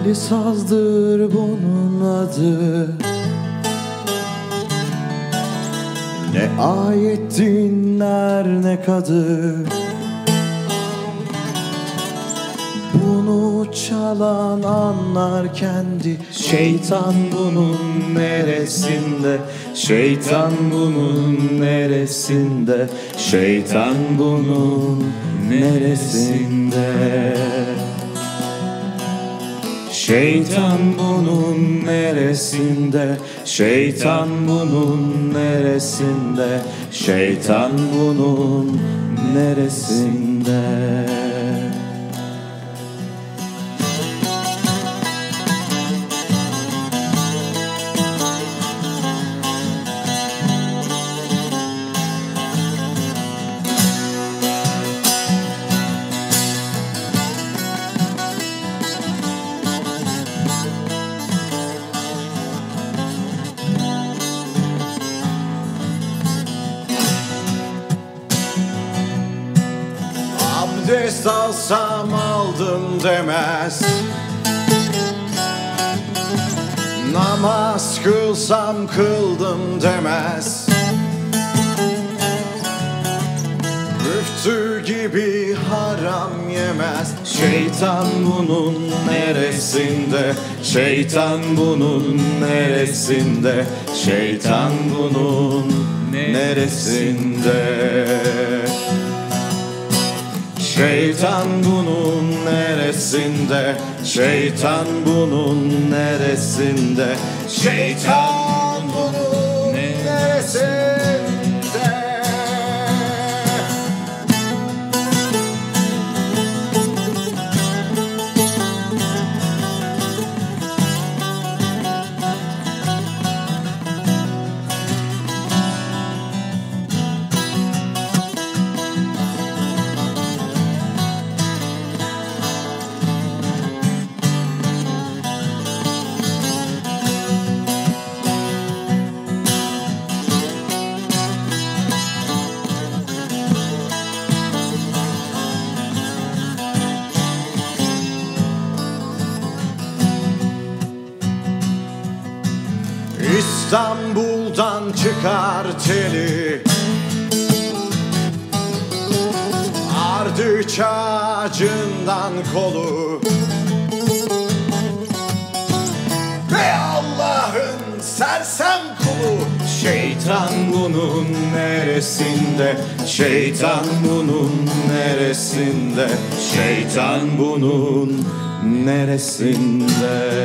Telli sazdır bunun adı. Ne ayet dinler ne kadı. Bunu çalan anlar kendi. Şeytan bunun neresinde? Şeytan bunun neresinde? Şeytan bunun neresinde? Şeytan bunun neresinde? Şeytan bunun neresinde? Şeytan bunun neresinde? Abdest alsam aldım demez. Namaz kılsam kıldım demez. Müftü gibi haram yemez. Şeytan bunun neresinde? Şeytan bunun neresinde? Şeytan bunun neresinde? Şeytan bunun neresinde? Şeytan bunun neresinde? Şeytan bunun neresinde? İstanbul'dan çıkar teli, ardıç ağacından kolu. Ve Allah'ın sersem kulu. Şeytan bunun neresinde? Şeytan bunun neresinde? Şeytan bunun neresinde?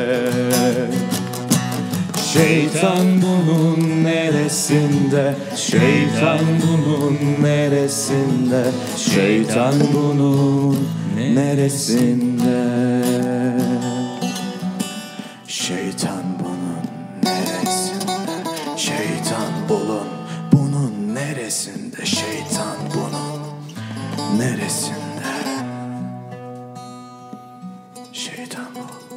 Şeytan bunun neresinde? Şeytan bunun neresinde? Şeytan bunun neresinde? Şeytan bunun neresinde? Şeytan bunun neresinde? Şeytan bunun neresinde? Şeytan bu.